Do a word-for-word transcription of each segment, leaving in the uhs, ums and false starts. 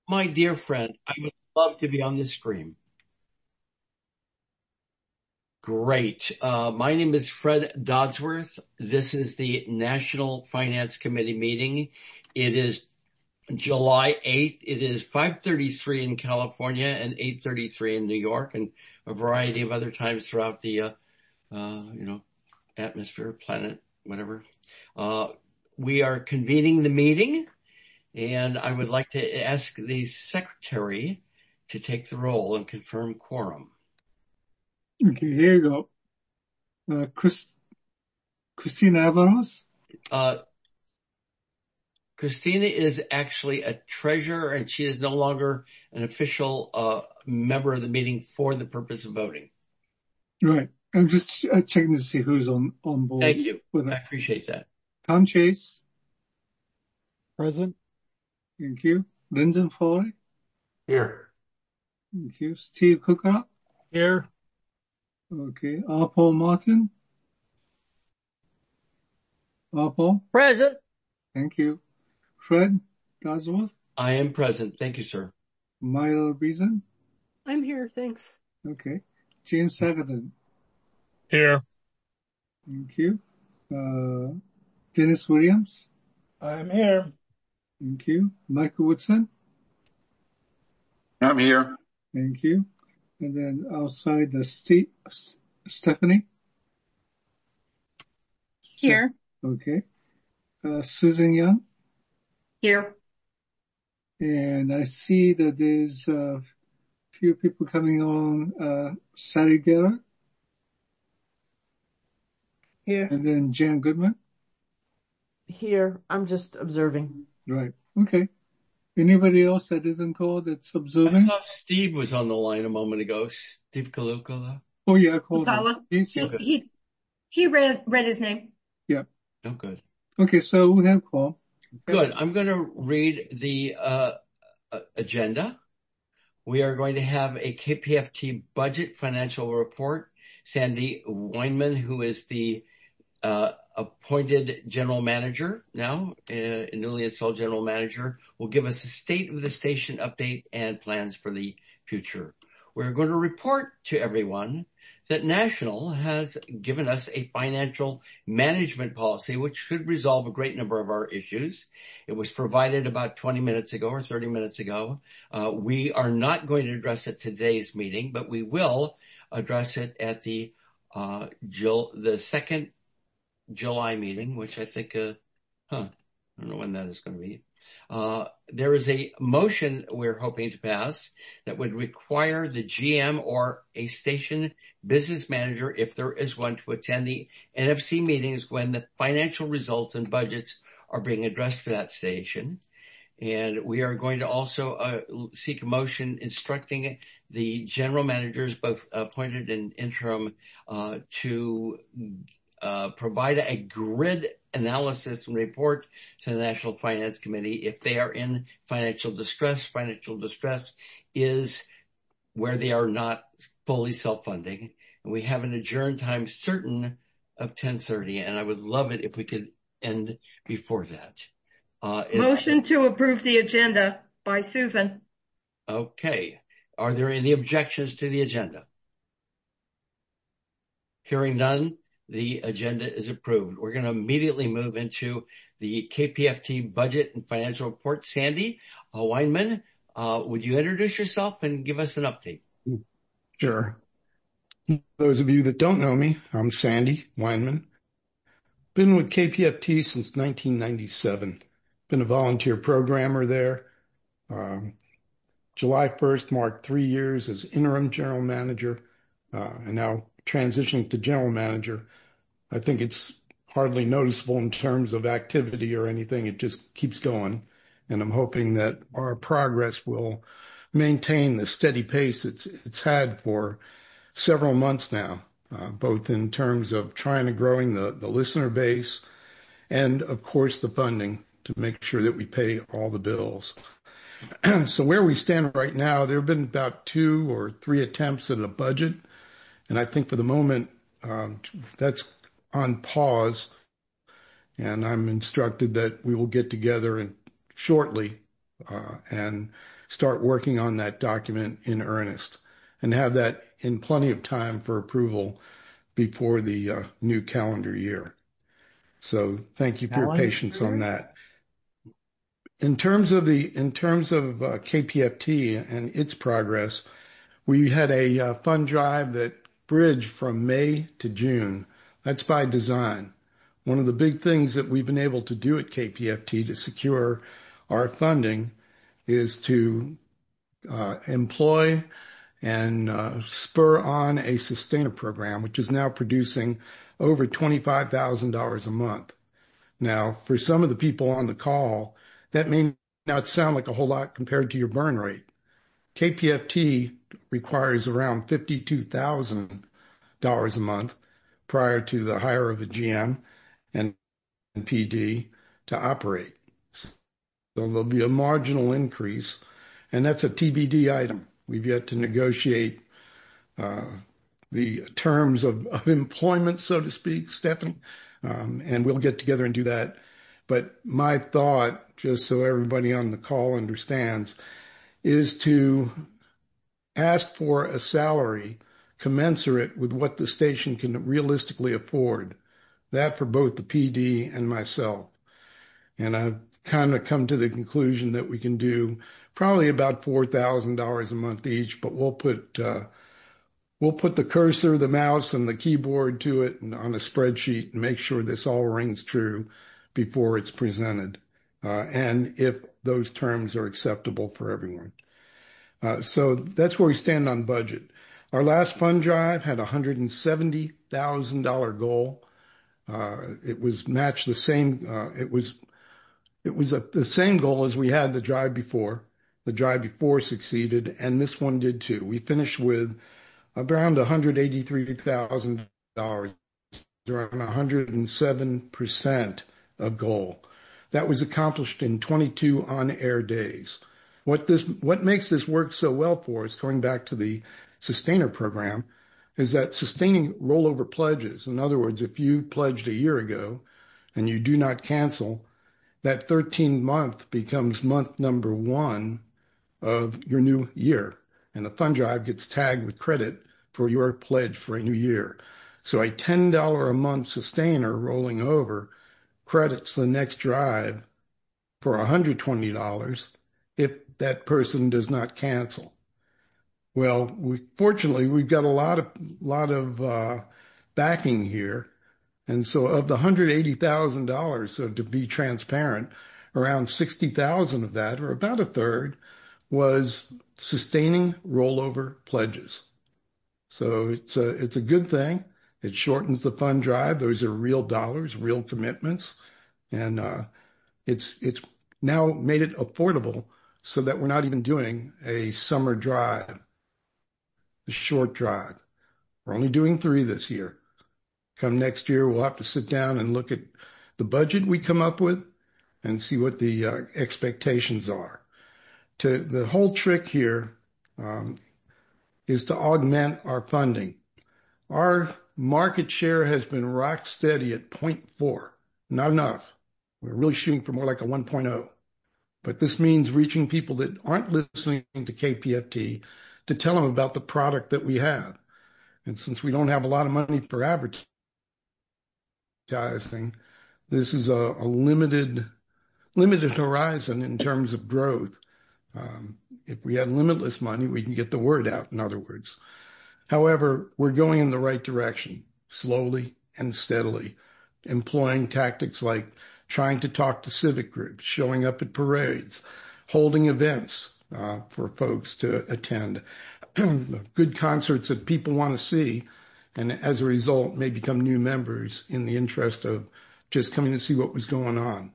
My dear friend, I would love to be on this stream. Great. Uh, my name is Fred Dodsworth. This is the National Finance Committee meeting. It is July eighth. It is five thirty-three in California and eight thirty-three in New York and a variety of other times throughout the, uh, uh, you know, atmosphere, planet, whatever. Uh, we are convening the meeting, and I would like to ask the secretary to take the roll and confirm quorum. Okay, here you go. Uh, Chris, Christina Avalos? Uh, Christina is actually a treasurer, and she is no longer an official uh, member of the meeting for the purpose of voting. Right. I'm just uh, checking to see who's on, on board. Thank you. With I it. appreciate that. Tom Chase? Present. Thank you. Lyndon Foley? Here. Thank you. Steve Cookout? Here. Okay. R. Paul Martin? R. Paul? Present. Thank you. Fred Dodsworth? I am present. Thank you, sir. Myla Reason? I'm here, thanks. Okay. James Sagaton? Here. Thank you. Uh, Dennis Williams? I'm here. Thank you. Michael Woodson? I'm here. Thank you. And then outside the Steve, Stephanie? Here. Okay. Uh, Susan Young? Here. And I see that there's a few people coming on, uh, Sally Geller. Here. And then Jan Goodman. Here. I'm just observing. Right. Okay. Anybody else that isn't called that's I observing? thought Steve was on the line a moment ago. Steve Kalukola. Oh yeah, I called him. Kala. He's He, here. he, he read, read his name. Yeah. Oh, good. Okay, so we have call. Good. I'm going to read the uh, uh, agenda. We are going to have a K P F T budget financial report. Sandy Weinman, who is the uh, appointed general manager now, uh, newly installed general manager, will give us a state of the station update and plans for the future. We're going to report to everyone that National has given us a financial management policy which should resolve a great number of our issues. It was provided about twenty minutes ago or thirty minutes ago. Uh, we are not going to address it today's meeting, but we will address it at the uh, Jul- the second July meeting, which I think, uh, huh, I don't know when that is going to be. Uh, there is a motion we're hoping to pass that would require the G M or a station business manager, if there is one, to attend the N F C meetings when the financial results and budgets are being addressed for that station. And we are going to also uh, seek a motion instructing the general managers, both appointed and interim, uh, to uh, provide a grid analysis and report to the National Finance Committee if they are in financial distress. Financial distress is where they are not fully self-funding. And we have an adjourn time certain of ten thirty, and I would love it if we could end before that. Uh, is, Motion to approve the agenda by Susan. Okay. Are there any objections to the agenda? Hearing none, the agenda is approved. We're going to immediately move into the K P F T budget and financial report. Sandy uh, Weinman, uh, would you introduce yourself and give us an update? Sure. Those of you that don't know me, I'm Sandy Weinman. Been with K P F T since nineteen ninety-seven. Been a volunteer programmer there. Um, July first marked three years as interim general manager, uh, and now transitioning to general manager. I think it's hardly noticeable in terms of activity or anything. It just keeps going. And I'm hoping that our progress will maintain the steady pace it's, it's had for several months now, uh, both in terms of trying to growing the, the listener base and, of course, the funding to make sure that we pay all the bills. So where we stand right now, there have been about two or three attempts at a budget. And I think for the moment, um, that's on pause. And I'm instructed that we will get together and shortly uh, and start working on that document in earnest and have that in plenty of time for approval before the uh, new calendar year. So thank you for your patience on that. In terms of the in terms of uh, K P F T and its progress, we had a uh, fund drive that bridged from May to June. That's by design. One of the big things that we've been able to do at K P F T to secure our funding is to uh, employ and uh, spur on a sustainer program, which is now producing over twenty-five thousand dollars a month. Now, for some of the people on the call, that may not sound like a whole lot compared to your burn rate. K P F T requires around fifty-two thousand dollars a month prior to the hire of a G M and P D to operate. So there'll be a marginal increase, and that's a T B D item. We've yet to negotiate uh, the terms of, of employment, so to speak, Stephanie, um, and we'll get together and do that. But my thought, just so everybody on the call understands, is to ask for a salary commensurate with what the station can realistically afford. That for both the P D and myself. And I've kind of come to the conclusion that we can do probably about four thousand dollars a month each, but we'll put, uh, we'll put the cursor, the mouse, and the keyboard to it and on a spreadsheet and make sure this all rings true before it's presented. Uh, and if those terms are acceptable for everyone. Uh, so that's where we stand on budget. Our last fund drive had a one hundred seventy thousand dollars goal. Uh, it was matched the same, uh, it was, it was a, the same goal as we had the drive before. The drive before succeeded, and this one did too. We finished with around one hundred eighty-three thousand dollars, around one hundred seven percent of goal. That was accomplished in twenty-two on-air days. What this, what makes this work so well for us, going back to the sustainer program, is that sustaining rollover pledges. In other words, if you pledged a year ago and you do not cancel, that thirteenth month becomes month number one of your new year. And the fund drive gets tagged with credit for your pledge for a new year. So a ten dollars a month sustainer rolling over credits the next drive for one hundred twenty dollars if that person does not cancel. Well, we, fortunately, we've got a lot of, lot of, uh, backing here. And so of the one hundred eighty thousand dollars, so to be transparent, around sixty thousand dollars of that, or about a third, was sustaining rollover pledges. So it's a, it's a good thing. It shortens the fund drive. Those are real dollars, real commitments. And, uh, it's, it's now made it affordable so that we're not even doing a summer drive. The short drive. We're only doing three this year. Come next year, we'll have to sit down and look at the budget we come up with and see what the uh, expectations are. To the whole trick here um, is to augment our funding. Our market share has been rock steady at zero point four. Not enough. We're really shooting for more like a one point oh. But this means reaching people that aren't listening to K P F T to tell them about the product that we have. And since we don't have a lot of money for advertising, this is a, a limited, limited horizon in terms of growth. Um, if we had limitless money, we can get the word out, in other words. However, we're going in the right direction, slowly and steadily, employing tactics like trying to talk to civic groups, showing up at parades, holding events, Uh, for folks to attend, good concerts that people want to see, and as a result may become new members in the interest of just coming to see what was going on.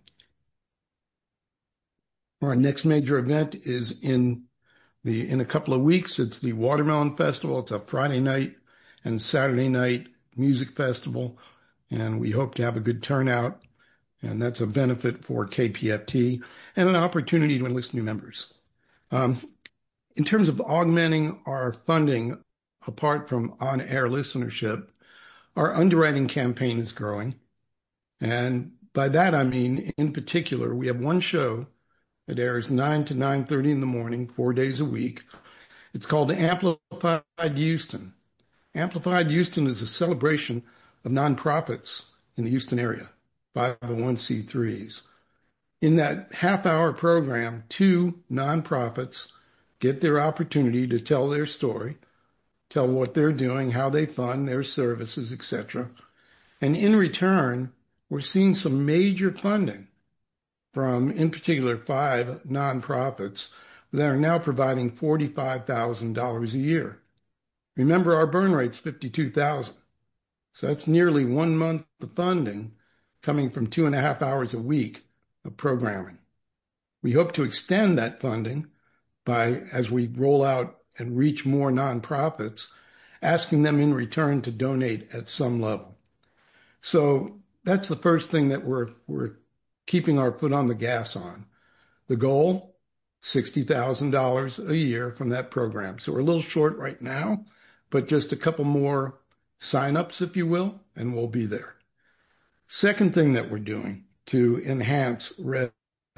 Our next major event is in the in a couple of weeks. It's the Watermelon Festival. It's a Friday night and Saturday night music festival, and we hope to have a good turnout, and that's a benefit for K P F T and an opportunity to enlist new members. Um, in terms of augmenting our funding, apart from on-air listenership, our underwriting campaign is growing. And by that, I mean, in particular, we have one show It airs nine to nine thirty in the morning, four days a week. It's called Amplified Houston. Amplified Houston is a celebration of nonprofits in the Houston area, five oh one c threes. In that half-hour program, two nonprofits get their opportunity to tell their story, tell what they're doing, how they fund their services, et cetera. And in return, we're seeing some major funding from, in particular, five nonprofits that are now providing forty-five thousand dollars a year. Remember, our burn rate's fifty-two thousand dollars. So that's nearly one month of funding coming from two and a half hours a week of programming. We hope to extend that funding by, as we roll out and reach more nonprofits, asking them in return to donate at some level. So that's the first thing that we're, we're keeping our foot on the gas on. The goal, sixty thousand dollars a year from that program. So we're a little short right now, but just a couple more signups, if you will, and we'll be there. Second thing that we're doing to enhance revenue,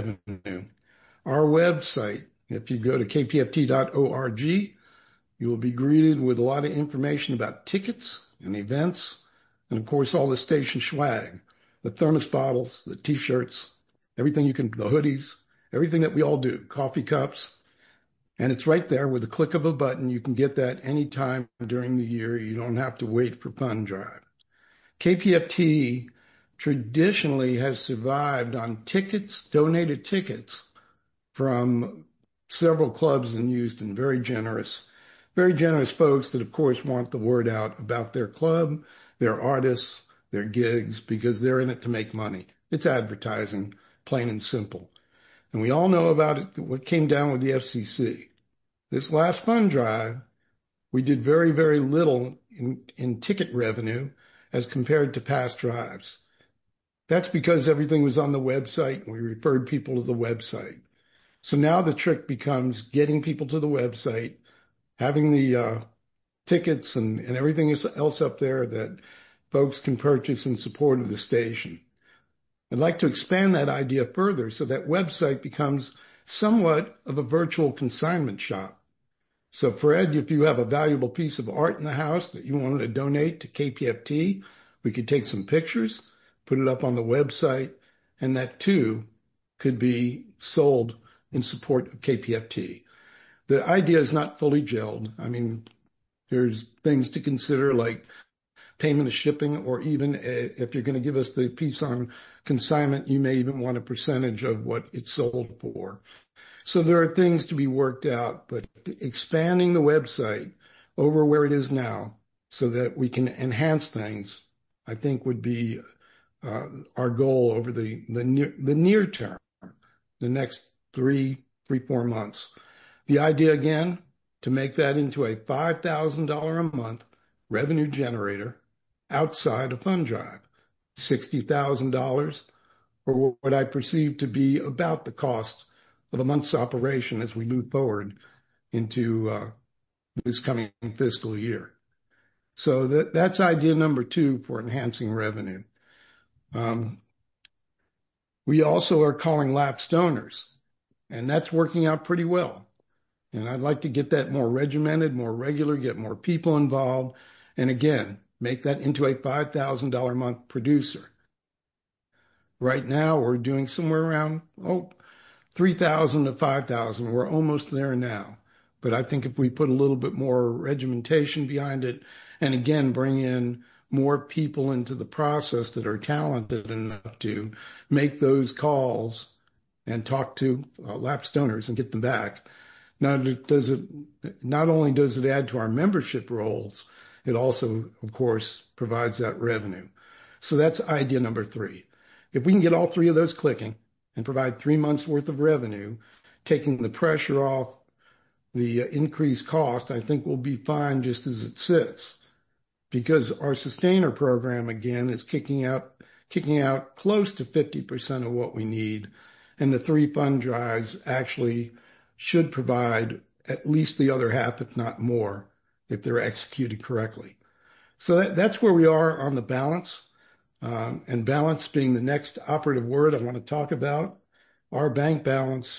our website. If you go to k p f t dot org, you will be greeted with a lot of information about tickets and events, and of course all the station swag, the thermos bottles, the t-shirts, everything you can, the hoodies, everything that we all do, coffee cups. And it's right there with the click of a button. You can get that anytime during the year. You don't have to wait for Fund Drive. K P F T traditionally has survived on tickets, donated tickets from several clubs in Houston, very generous, very generous folks that, of course, want the word out about their club, their artists, their gigs, because they're in it to make money. It's advertising, plain and simple. And we all know about it, what came down with the F C C. This last fund drive, we did very, very little in, in ticket revenue as compared to past drives. That's because everything was on the website. We referred people to the website. So now the trick becomes getting people to the website, having the uh, tickets and, and everything else up there that folks can purchase in support of the station. I'd like to expand that idea further so that website becomes somewhat of a virtual consignment shop. So Fred, if you have a valuable piece of art in the house that you wanted to donate to K P F T, we could take some pictures, put it up on the website, and that too could be sold in support of K P F T. The idea is not fully gelled. I mean, there's things to consider like payment of shipping, or even if you're going to give us the piece on consignment, you may even want a percentage of what it's sold for. So there are things to be worked out, but expanding the website over where it is now so that we can enhance things, I think would be uh, our goal over the, the, near, the near term, the next three, three, four months. The idea, again, to make that into a five thousand dollars a month revenue generator outside of Fund Drive, sixty thousand dollars, or what I perceive to be about the cost of a month's operation as we move forward into uh, this coming fiscal year. So that, that's idea number two for enhancing revenue. Um, we also are calling lapsed donors, and that's working out pretty well. And I'd like to get that more regimented, more regular, get more people involved, and again, make that into a five thousand dollars a month producer. Right now, we're doing somewhere around, oh, three thousand to five thousand. We're almost there now. But I think if we put a little bit more regimentation behind it, and again, bring in more people into the process that are talented enough to make those calls and talk to uh, lapsed donors and get them back. Now, does it, not only does it add to our membership rolls, it also, of course, provides that revenue. So that's idea number three. If we can get all three of those clicking and provide three months worth of revenue, taking the pressure off the increased cost, I think we'll be fine just as it sits. Because our sustainer program, again, is kicking out, kicking out close to fifty percent of what we need. And the three fund drives actually should provide at least the other half, if not more, if they're executed correctly. So that, that's where we are on the balance. Um, and balance being the next operative word I want to talk about. Our bank balance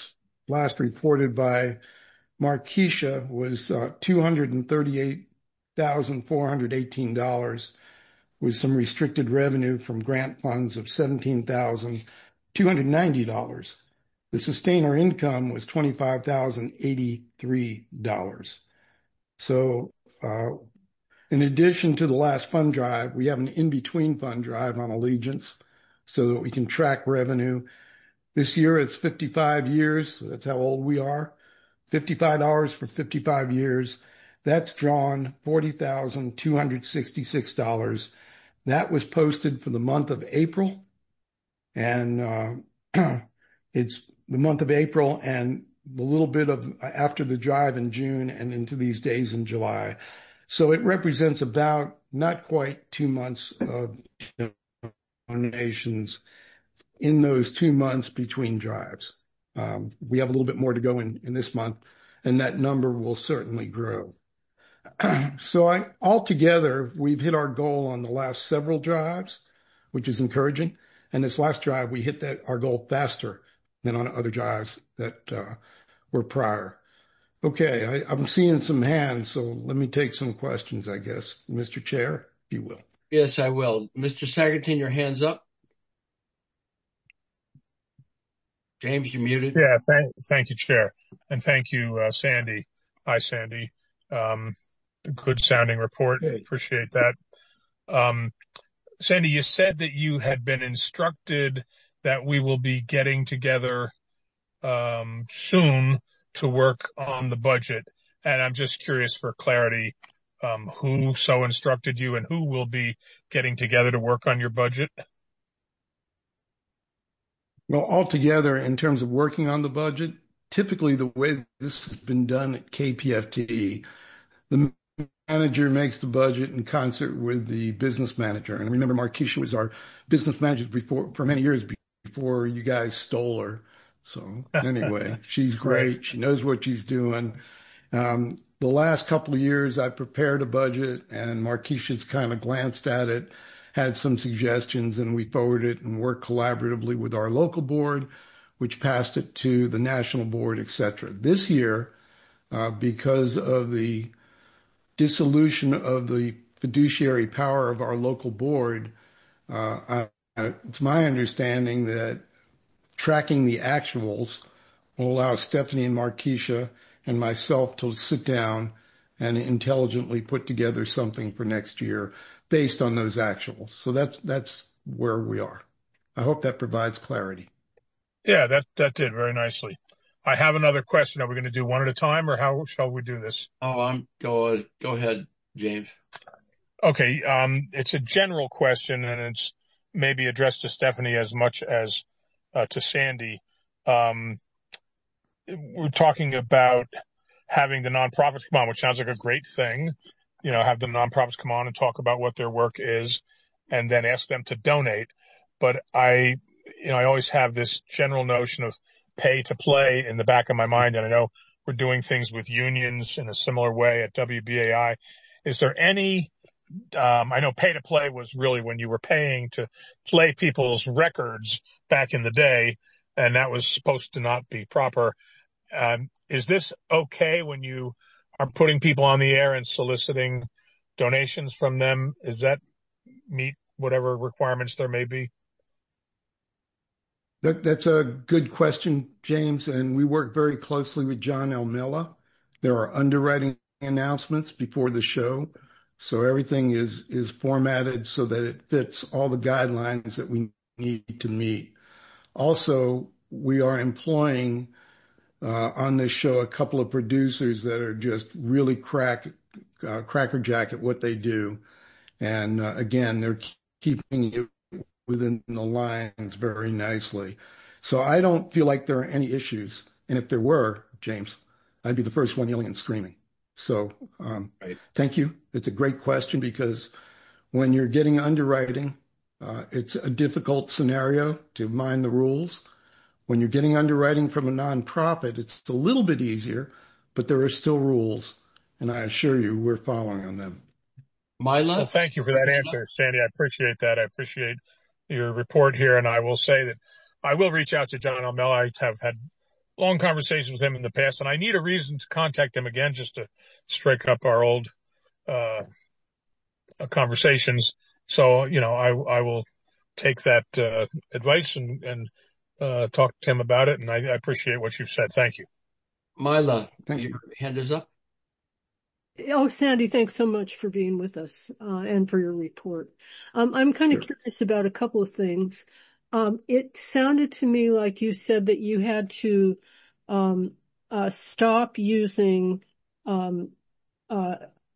last reported by Markeisha was uh, two hundred thirty-eight thousand four hundred eighteen dollars, with some restricted revenue from grant funds of seventeen thousand two hundred ninety dollars. The sustainer income was twenty-five thousand eighty-three dollars. So uh, in addition to the last fund drive, we have an in-between fund drive on Allegiance so that we can track revenue. This year it's fifty-five years. So that's how old we are. fifty-five dollars for fifty-five years. That's drawn forty thousand two hundred sixty-six dollars. That was posted for the month of April. And uh, it's the month of April and the little bit of after the drive in June and into these days in July. So it represents about not quite two months of donations in those two months between drives. Um, we have a little bit more to go in, in this month, and that number will certainly grow. So I, altogether, we've hit our goal on the last several drives, which is encouraging. And this last drive, we hit that our goal faster than on other drives that uh, were prior. Okay, I, I'm seeing some hands, so let me take some questions, I guess. Mister Chair, if you will. Yes, I will. Mister Sagerton, your hand's up. James, you're muted. Yeah, thank, thank you, Chair. And thank you, uh, Sandy. Hi, Sandy. Um, good sounding report. Hey. Appreciate that. Um, Sandy, you said that you had been instructed that we will be getting together um, soon to work on the budget. And I'm just curious for clarity, um, who so instructed you and who will be getting together to work on your budget? Well, altogether, in terms of working on the budget, typically the way this has been done at K P F T, the manager makes the budget in concert with the business manager. And remember, Markeisha was our business manager before, for many years before you guys stole her. So anyway, she's great. Right. She knows what she's doing. Um, the last couple of years, I prepared a budget and Markeisha's kind of glanced at it, had some suggestions, and we forwarded it and worked collaboratively with our local board, which passed it to the national board, et cetera. This year, uh, because of the dissolution of the fiduciary power of our local board, uh, I, it's my understanding that tracking the actuals will allow Stephanie and Markeisha and myself to sit down and intelligently put together something for next year based on those actuals. So that's, that's where we are. I hope that provides clarity. Yeah, that, that did very nicely. I have another question. Are we going to do one at a time, or how shall we do this? Oh, I'm go go ahead, James. Okay. Um, it's a general question, and it's maybe addressed to Stephanie as much as uh, to Sandy. Um, we're talking about having the nonprofits come on, which sounds like a great thing. You know, have the nonprofits come on and talk about what their work is, and then ask them to donate. But I, you know, I always have this general notion of pay to play in the back of my mind. And I know we're doing things with unions in a similar way at W B A I. Is there any, um, I know pay to play was really when you were paying to play people's records back in the day, and that was supposed to not be proper. Um, is this okay when you are putting people on the air and soliciting donations from them? Does that meet whatever requirements there may be? That, that's a good question, James, and we work very closely with John Elmilla. There are underwriting announcements before the show, so everything is, is formatted so that it fits all the guidelines that we need to meet. Also, we are employing uh, on this show a couple of producers that are just really crack, uh, crackerjack at what they do. And uh, again, they're keeping it within the lines very nicely. So I don't feel like there are any issues. And if there were, James, I'd be the first one yelling and screaming. So um, right. Thank you. It's a great question, because when you're getting underwriting, uh, it's a difficult scenario to mind the rules. When you're getting underwriting from a nonprofit, it's a little bit easier, but there are still rules. And I assure you, we're following on them. Mila? Well, thank you for that answer, Sandy. I appreciate that. I appreciate your report here. And I will say that I will reach out to John Elmilla. I have had long conversations with him in the past, and I need a reason to contact him again just to strike up our old uh conversations. So, you know, I I will take that uh, advice and, and uh, talk to him about it, and I, I appreciate what you've said. Thank you. Mila, Thank your you. hand is up. Oh, Sandy, thanks so much for being with us, uh, and for your report. Um, I'm kind of Sure. curious about a couple of things. Um, it sounded to me like you said that you had to, um, uh, stop using, um, uh,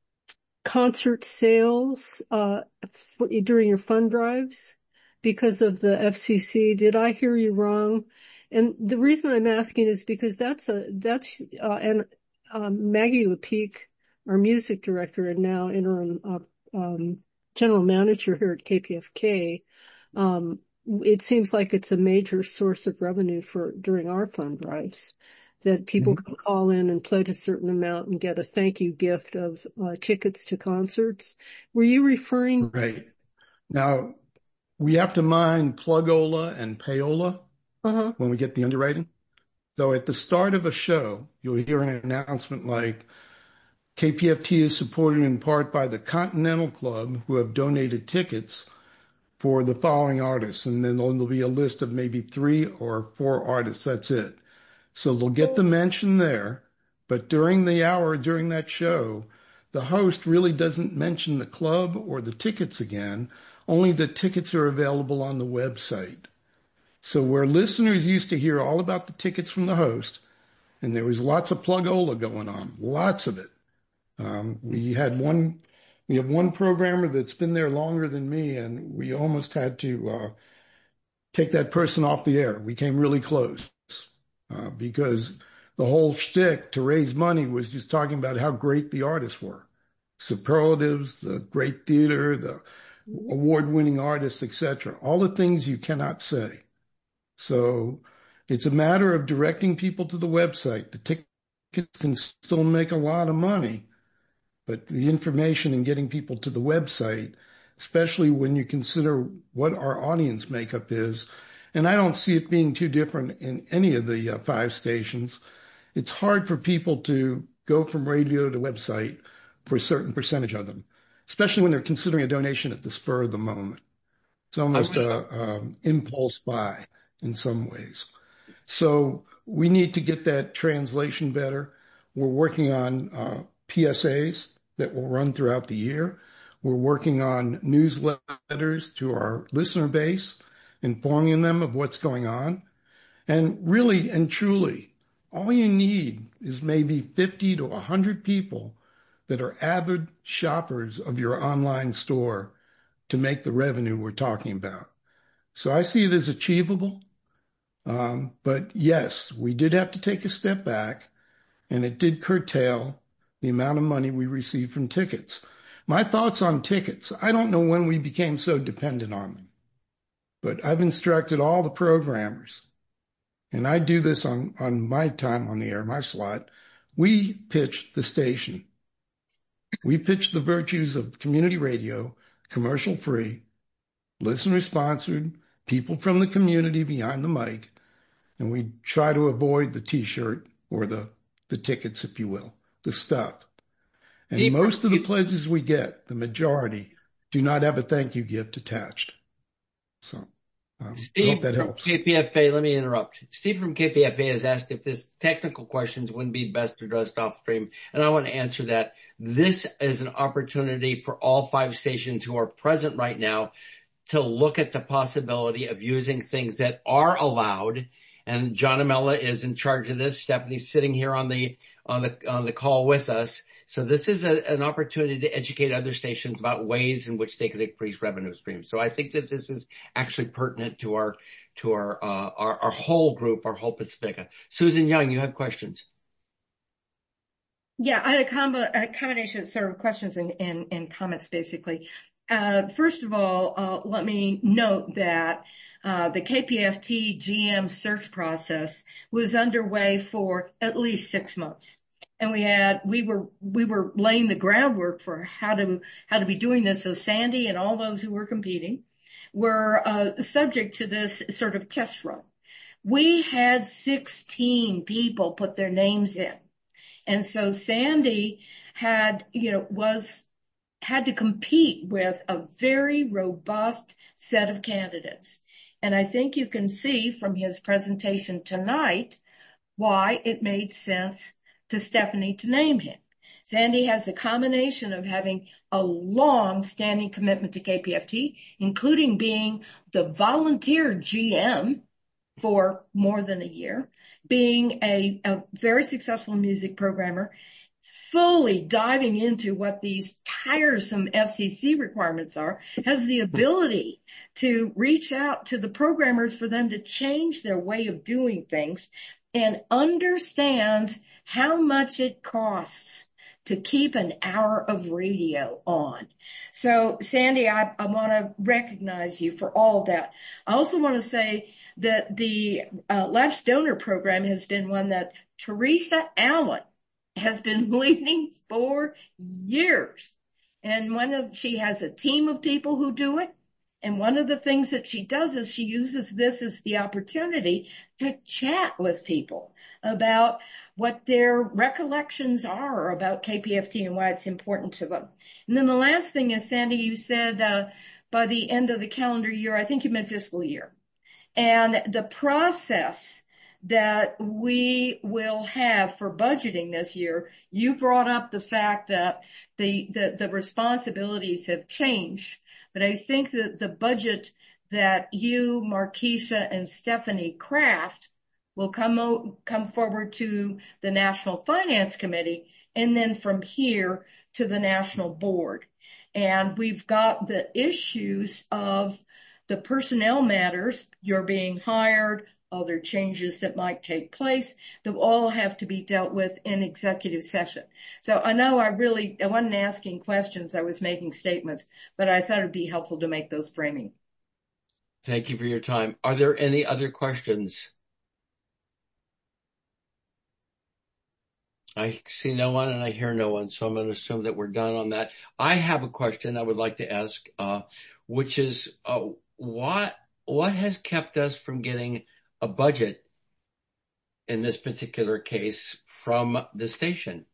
concert sales, uh, for, during your fund drives because of the F C C. Did I hear you wrong? And the reason I'm asking is because that's a, that's, uh, and, um, Maggie Lepeak, our music director and now interim uh, um, general manager here at K P F K, um, it seems like it's a major source of revenue for during our fund drives, that people Mhm. can call in and pledge a certain amount and get a thank you gift of uh, tickets to concerts. Were you referring? Right. Now, we have to mind Plugola and Payola Uh-huh. when we get the underwriting. So at the start of a show, you'll hear an announcement like, K P F T is supported in part by the Continental Club, who have donated tickets for the following artists. And then there'll be a list of maybe three or four artists. That's it. So they'll get the mention there. But during the hour, during that show, the host really doesn't mention the club or the tickets again. Only the tickets are available on the website. So where listeners used to hear all about the tickets from the host, and there was lots of plugola going on, lots of it. Um, we had one, we have one programmer that's been there longer than me, and we almost had to uh, take that person off the air. We came really close uh, because the whole shtick to raise money was just talking about how great the artists were, superlatives, the great theater, the award-winning artists, et cetera. All the things you cannot say. So it's a matter of directing people to the website. The tickets can still make a lot of money. But the information and getting people to the website, especially when you consider what our audience makeup is, and I don't see it being too different in any of the uh, five stations, it's hard for people to go from radio to website for a certain percentage of them, especially when they're considering a donation at the spur of the moment. It's almost a um, impulse buy in some ways. So we need to get that translation better. We're working on uh, P S As that will run throughout the year. We're working on newsletters to our listener base, informing them of what's going on. And really and truly, all you need is maybe fifty to one hundred people that are avid shoppers of your online store to make the revenue we're talking about. So I see it as achievable. Um, but yes, we did have to take a step back, and it did curtail the amount of money we received from tickets. My thoughts on tickets, I don't know when we became so dependent on them, but I've instructed all the programmers, and I do this on, on my time on the air, my slot. We pitch the station. We pitch the virtues of community radio, commercial free, listener sponsored, people from the community behind the mic, and we try to avoid the t-shirt or the, the tickets, if you will, the stuff. And Steve, most of the pledges we get, the majority, do not have a thank you gift attached. So um, I Steve hope that from helps. K P F A, let me interrupt. Steve from K P F A has asked if this technical questions wouldn't be best addressed off stream, and I want to answer that. This is an opportunity for all five stations who are present right now to look at the possibility of using things that are allowed. And John Amella is in charge of this. Stephanie's sitting here on the on the on the call with us. So this is a, an opportunity to educate other stations about ways in which they could increase revenue streams. So I think that this is actually pertinent to our to our uh, our, our whole group, our whole Pacifica. Susan Young, you have questions? Yeah, I had a, combo, a combination of sort of questions and, and, and comments, basically. Uh, first of all, uh, let me note that uh, the K P F T G M search process was underway for at least six months. And we had, we were, we were laying the groundwork for how to, how to be doing this. So Sandy and all those who were competing were, uh, subject to this sort of test run. we had sixteen people put their names in. And so Sandy had, you know, was, had to compete with a very robust set of candidates. And I think you can see from his presentation tonight why it made sense to Stephanie to name him. Sandy has a combination of having a long-standing commitment to K P F T, including being the volunteer G M for more than a year, being a, a very successful music programmer, fully diving into what these tiresome F C C requirements are, has the ability to reach out to the programmers for them to change their way of doing things, and understands how much it costs to keep an hour of radio on. So, Sandy, I, I want to recognize you for all that. I also want to say that the uh, Lapsed Donor Program has been one that Teresa Allen has been leading for years. And one of, she has a team of people who do it. And one of the things that she does is she uses this as the opportunity to chat with people about what their recollections are about K P F T and why it's important to them. And then the last thing is, Sandy, you said uh, by the end of the calendar year, I think you meant fiscal year. And the process that we will have for budgeting this year, you brought up the fact that the, the, the responsibilities have changed. But I think that the budget that you, Markeisha, and Stephanie craft will come, o- come forward to the National Finance Committee, and then from here to the National Board. And we've got the issues of the personnel matters, you're being hired, other changes that might take place, that all have to be dealt with in executive session. So I know I really, I wasn't asking questions, I was making statements, but I thought it'd be helpful to make those framing. Thank you for your time. Are there any other questions? I see no one and I hear no one, so I'm going to assume that we're done on that. I have a question I would like to ask, uh, which is, uh, what, what has kept us from getting a budget in this particular case from the station?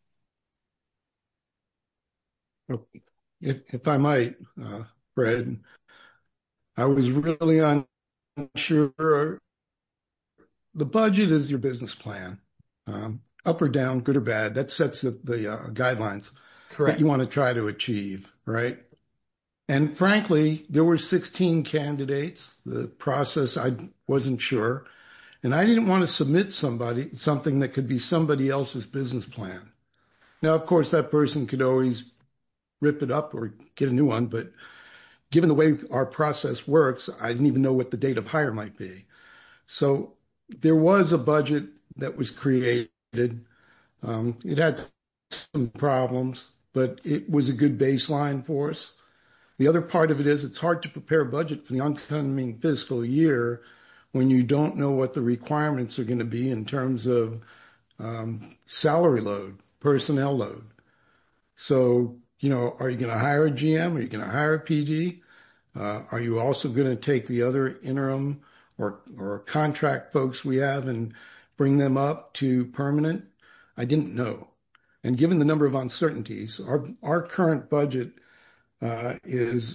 If, if I might, uh, Fred, I was really unsure. The budget is your business plan, um, up or down, good or bad. That sets the, the uh, guidelines. Correct. That you want to try to achieve, right? And frankly, there were sixteen candidates. The process, I wasn't sure. And I didn't want to submit somebody, something that could be somebody else's business plan. Now, of course, that person could always rip it up or get a new one. But given the way our process works, I didn't even know what the date of hire might be. So there was a budget that was created. Um, it had some problems, but it was a good baseline for us. The other part of it is it's hard to prepare a budget for the oncoming fiscal year when you don't know what the requirements are going to be in terms of um, salary load, personnel load. So, you know, are you going to hire a G M? Are you going to hire a P D? Uh, are you also going to take the other interim or, or contract folks we have and bring them up to permanent? I didn't know. And given the number of uncertainties, our, our current budget uh, is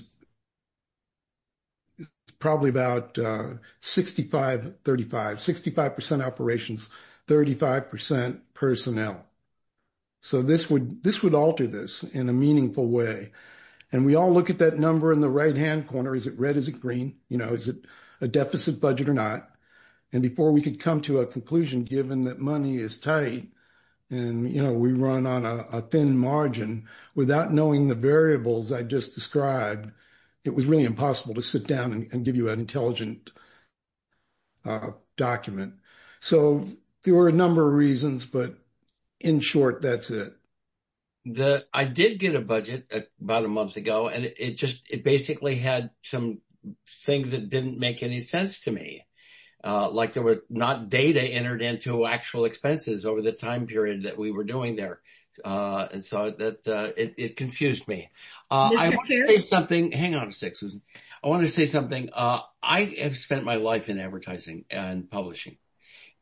probably about uh, sixty-five thirty-five, sixty-five percent operations, thirty-five percent personnel. So this would, this would alter this in a meaningful way. And we all look at that number in the right-hand corner. Is it red? Is it green? You know, is it a deficit budget or not? And before we could come to a conclusion, given that money is tight and, you know, we run on a, a thin margin without knowing the variables I just described, it was really impossible to sit down and, and give you an intelligent uh, document. So there were a number of reasons, but in short, that's it. The, I did get a budget about a month ago, and it, it just, it basically had some things that didn't make any sense to me. Uh, like there were not data entered into actual expenses over the time period that we were doing there. Uh, and so that, uh, it, it confused me. Uh, I want to say something. Hang on a sec, Susan. I want to say something. Uh, I have spent my life in advertising and publishing.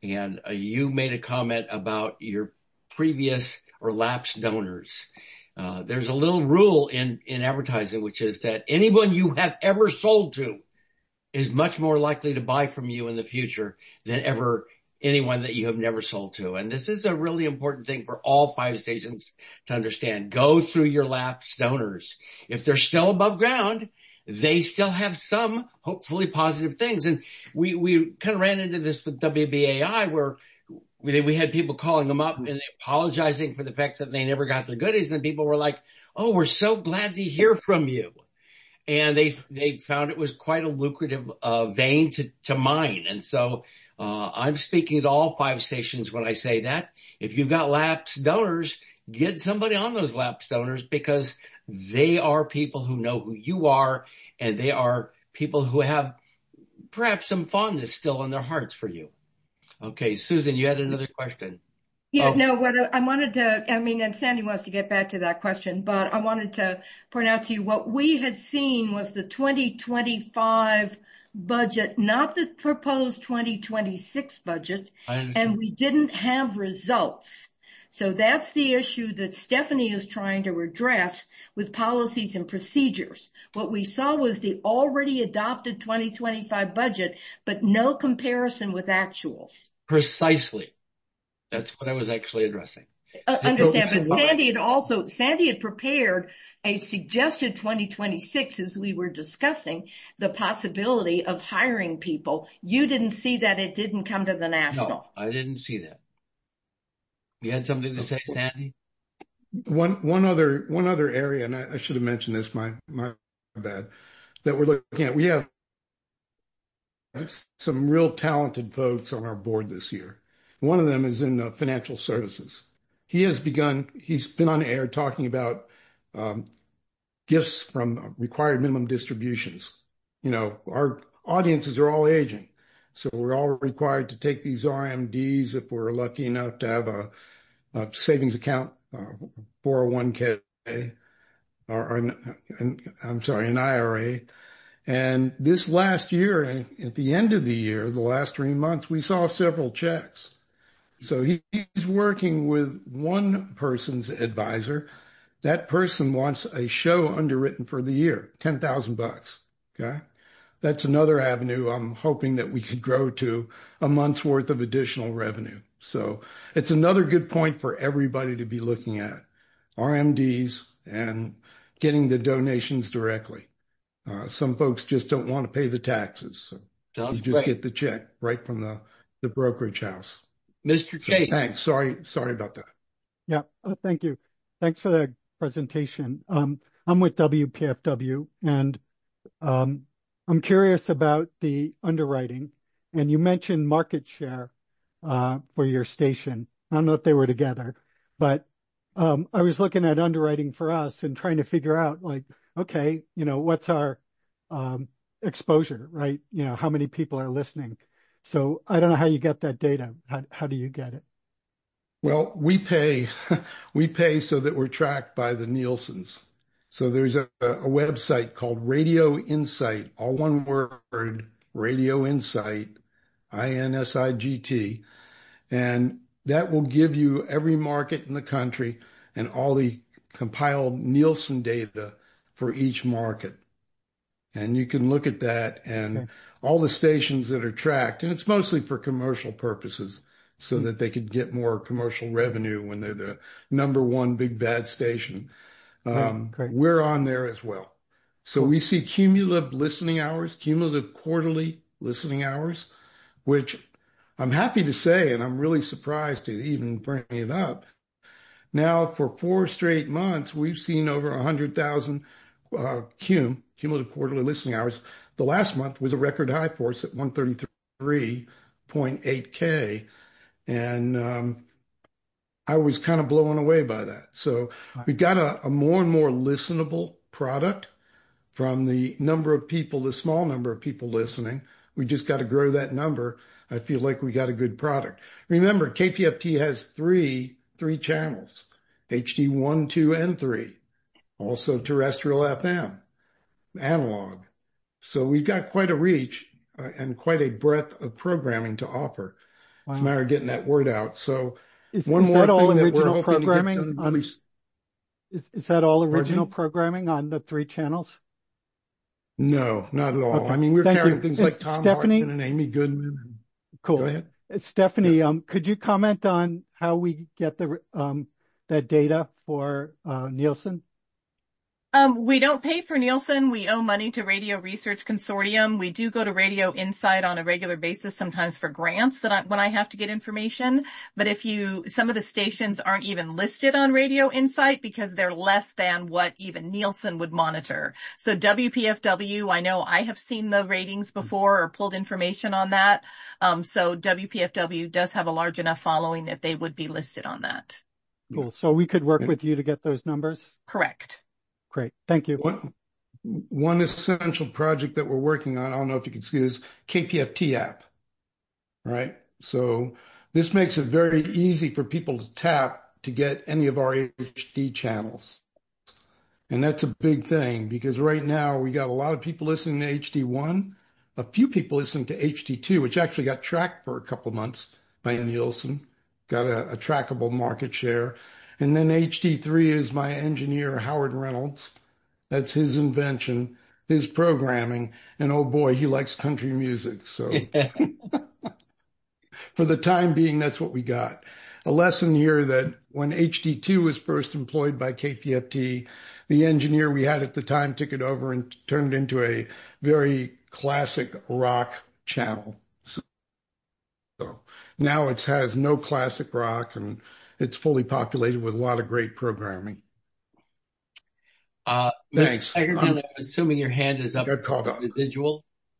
And uh, you made a comment about your previous or lapsed donors. Uh, there's a little rule in, in advertising, which is that anyone you have ever sold to is much more likely to buy from you in the future than ever anyone that you have never sold to. And this is a really important thing for all five stations to understand. Go through your lapsed donors. If they're still above ground, they still have some hopefully positive things. And we, we kind of ran into this with W B A I where we, we had people calling them up and apologizing for the fact that they never got their goodies. And people were like, oh, we're so glad to hear from you. And they, they found it was quite a lucrative, uh, vein to, to mine. And so, uh, I'm speaking to all five stations when I say that. If you've got lapsed donors, get somebody on those lapsed donors because they are people who know who you are and they are people who have perhaps some fondness still in their hearts for you. Okay. Susan, you had another question. Yeah, Oh. no, what I wanted to, I mean, and Sandy wants to get back to that question, but I wanted to point out to you what we had seen was the twenty twenty-five budget, not the proposed twenty twenty-six budget, and we didn't have results. So that's the issue that Stephanie is trying to address with policies and procedures. What we saw was the already adopted twenty twenty-five budget, but no comparison with actuals. Precisely. That's what I was actually addressing. Uh, understand, but Sandy had also, Sandy had prepared a suggested twenty twenty-six as we were discussing the possibility of hiring people. You didn't see that. It didn't come to the national. No, I didn't see that. You had something to say, Sandy? One, one other, one other area, and I, I should have mentioned this, my, my bad, that we're looking at. We have some real talented folks on our board this year. One of them is in uh, financial services. He has begun, he's been on air talking about um, gifts from required minimum distributions. You know, our audiences are all aging. So we're all required to take these R M Ds if we're lucky enough to have a, a savings account, uh, four oh one k, or, or an, I'm sorry, an I R A. And this last year, at the end of the year, the last three months, we saw several checks. So he, he's working with one person's advisor. That person wants a show underwritten for the year, ten thousand bucks. Okay. That's another avenue I'm hoping that we could grow to a month's worth of additional revenue. So it's another good point for everybody to be looking at R M Ds and getting the donations directly. Uh, some folks just don't want to pay the taxes. So Sounds you just great. get the check right from the, the brokerage house. Mister So Chase. thanks. Sorry, sorry about that. Yeah, uh, thank you. Thanks for the presentation. Um, I'm with W P F W, and um, I'm curious about the underwriting. And you mentioned market share uh, for your station. I don't know if they were together, but um, I was looking at underwriting for us and trying to figure out, like, okay, you know, what's our um, exposure, right? You know, how many people are listening? So I don't know how you get that data. How, how do you get it? Well, we pay, we pay so that we're tracked by the Nielsen's. So there's a, a website called Radio Insight, all one word, Radio Insight, I N S I G T. And that will give you every market in the country and all the compiled Nielsen data for each market. And you can look at that and okay. all the stations that are tracked, and it's mostly for commercial purposes so mm-hmm. that they could get more commercial revenue when they're the number one big bad station. Um, Great. Great. We're on there as well. So cool. We see cumulative listening hours, cumulative quarterly listening hours, which I'm happy to say, and I'm really surprised to even bring it up. Now, for four straight months, we've seen over one hundred thousand uh, cum, cumulative quarterly listening hours. The last month was a record high for us at one thirty-three point eight K. And um, I was kind of blown away by that. So we've got a, a more and more listenable product from the number of people, the small number of people listening. We just got to grow that number. I feel like we got a good product. Remember, K P F T has three, three channels, H D one, two, and three. Also terrestrial F M, analog. So we've got quite a reach uh, and quite a breadth of programming to offer. Wow. It's a matter of getting that word out. So is, one is more that all thing that original we're hoping programming to get done on, really... is, is that all original programming on the three channels? No, not at all. Okay. I mean, we're Thank carrying you. things and like Tom Stephanie, Hartman and Amy Goodman. Cool. Go ahead. Stephanie, Yes. um, could you comment on how we get the um, that data for uh, Nielsen? Um, we don't pay for Nielsen. We owe money to Radio Research Consortium. We do go to Radio Insight on a regular basis, sometimes for grants that I, when I have to get information. But if you, some of the stations aren't even listed on Radio Insight because they're less than what even Nielsen would monitor. So W P F W, I know I have seen the ratings before or pulled information on that. Um, so W P F W does have a large enough following that they would be listed on that. Cool. So we could work with you to get those numbers? Correct. Great. Thank you. One, one essential project that we're working on, I don't know if you can see this, K P F T app, right? So this makes it very easy for people to tap to get any of our H D channels. And that's a big thing because right now we got a lot of people listening to H D one, a few people listening to H D two, which actually got tracked for a couple of months by Nielsen, got a, a trackable market share. And then H D three is my engineer, Howard Reynolds. That's his invention, his programming. And oh boy, he likes country music. So for the time being, that's what we got. A lesson here that when H D two was first employed by K P F T, the engineer we had at the time took it over and turned it into a very classic rock channel. So, so now it has no classic rock and it's fully populated with a lot of great programming. Uh, Thanks. Mister Tigerton, I'm, I'm assuming your hand is up got caught for up. residual.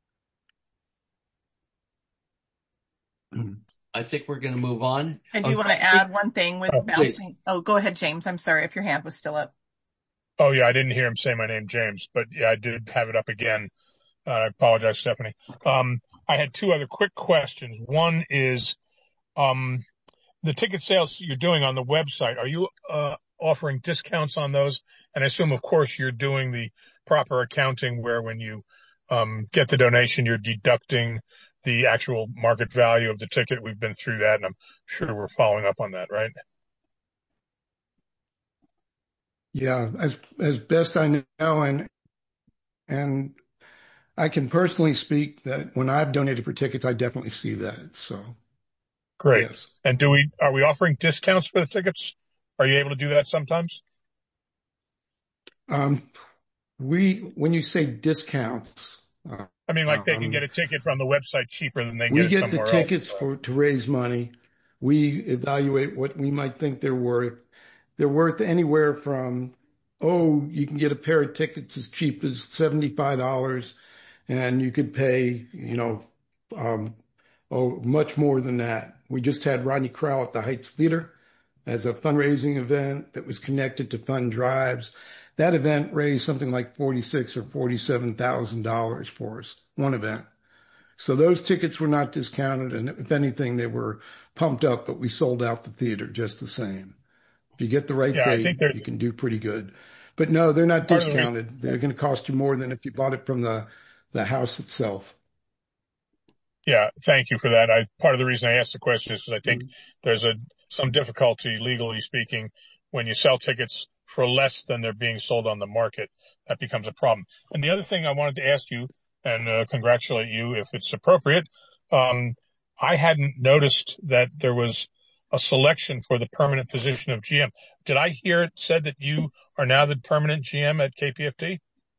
I think we're going to move on. I do oh, want to add one thing with oh, bouncing. Please. Oh, go ahead, James. I'm sorry if your hand was still up. Oh, yeah, I didn't hear him say my name, James, but yeah, I did have it up again. Uh, I apologize, Stephanie. Um, I had two other quick questions. One is, um, the ticket sales you're doing on the website, are you, uh, offering discounts on those? And I assume, of course, you're doing the proper accounting where when you, um, get the donation, you're deducting the actual market value of the ticket. We've been through that and I'm sure we're following up on that, right? Yeah, as, as best I know, and, and I can personally speak that when I've donated for tickets, I definitely see that. So. Great. Yes. And do we, are we offering discounts for the tickets? Are you able to do that sometimes? Um, we, when you say discounts, uh, I mean, like they um, can get a ticket from the website cheaper than they we get it get somewhere the tickets else. for, to raise money. We evaluate what we might think they're worth. They're worth anywhere from, oh, you can get a pair of tickets as cheap as seventy-five dollars and you could pay, you know, um, oh, much more than that. We just had Rodney Crowell at the Heights Theater as a fundraising event that was connected to fund drives. That event raised something like forty-six or forty-seven thousand dollars for us, one event. So those tickets were not discounted. And if anything, they were pumped up, but we sold out the theater just the same. If you get the right Yeah, I date, think there's- you can do pretty good. But no, they're not Part of the re- discounted. They're going to cost you more than if you bought it from the, the house itself. Yeah, thank you for that. I, part of the reason I asked the question is because I think there's a, some difficulty, legally speaking, when you sell tickets for less than they're being sold on the market. That becomes a problem. And the other thing I wanted to ask you and uh, congratulate you if it's appropriate. Um, I hadn't noticed that there was a selection for the permanent position of G M. Did I hear it said that you are now the permanent G M at K P F T?